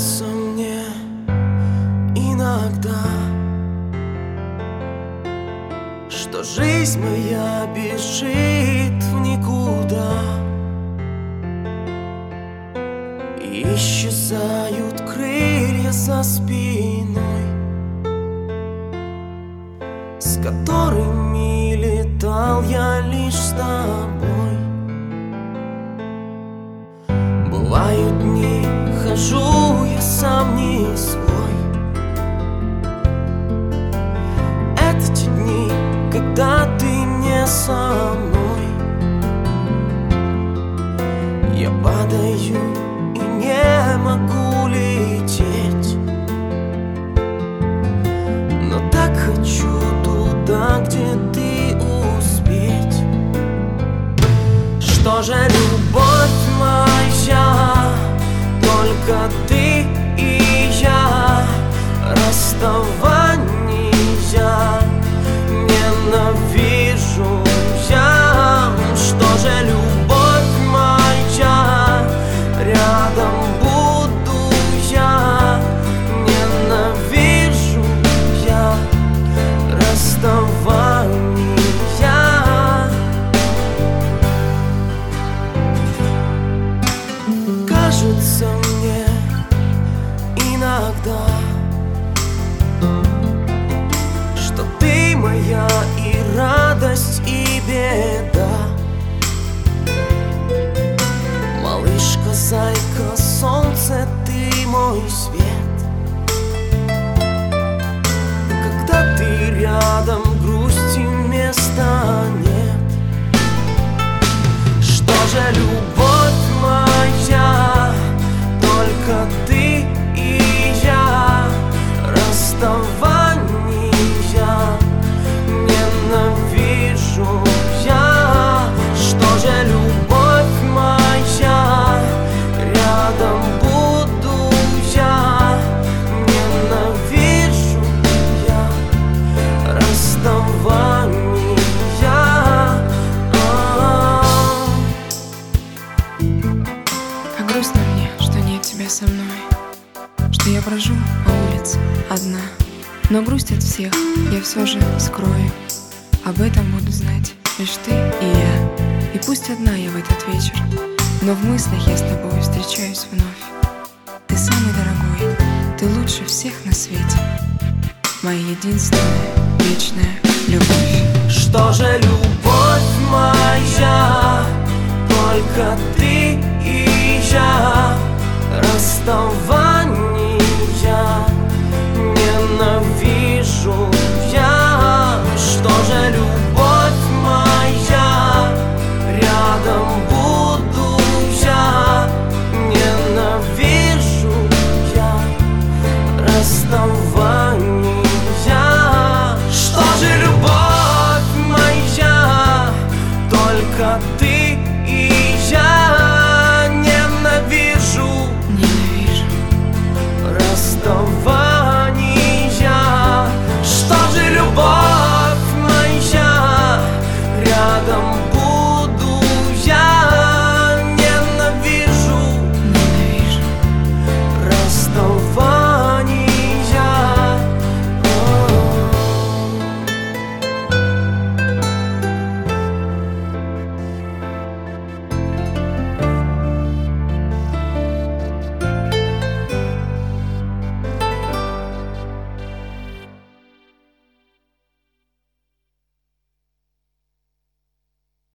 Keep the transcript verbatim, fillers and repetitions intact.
Кажется мне иногда, что жизнь моя бежит в никуда, и исчезают крылья за спиной, с которыми летал я лишь с тобой. Бывают дни, хожу я сам не свой. Это те дни, когда ты не со мной. Я падаю и не могу лететь, но так хочу туда, где ты успеть. Что же любовь моя, только ты и я, расставания ненавижу я. Что же любовь моя, рядом буду я, ненавижу я расставания. Кажется мне иногда, что ты моя и радость, и беда. Малышка, зайка, солнце, ты мой свет. Когда ты рядом, грусти места нет. Что же любовь моя, только ты и я, расставания ненавижу я. Что же любовь моя, рядом буду я, ненавижу я расставания. Как грустно мне, что нет тебя со мной, что я брожу по улице одна. Но грусть от всех я все же скрою. Об этом буду знать лишь ты и я. И пусть одна я в этот вечер, но в мыслях я с тобой встречаюсь вновь. Ты самый дорогой, ты лучше всех на свете, моя единственная вечная любовь. Что же любовь моя, только ты и я, расставания ненавижу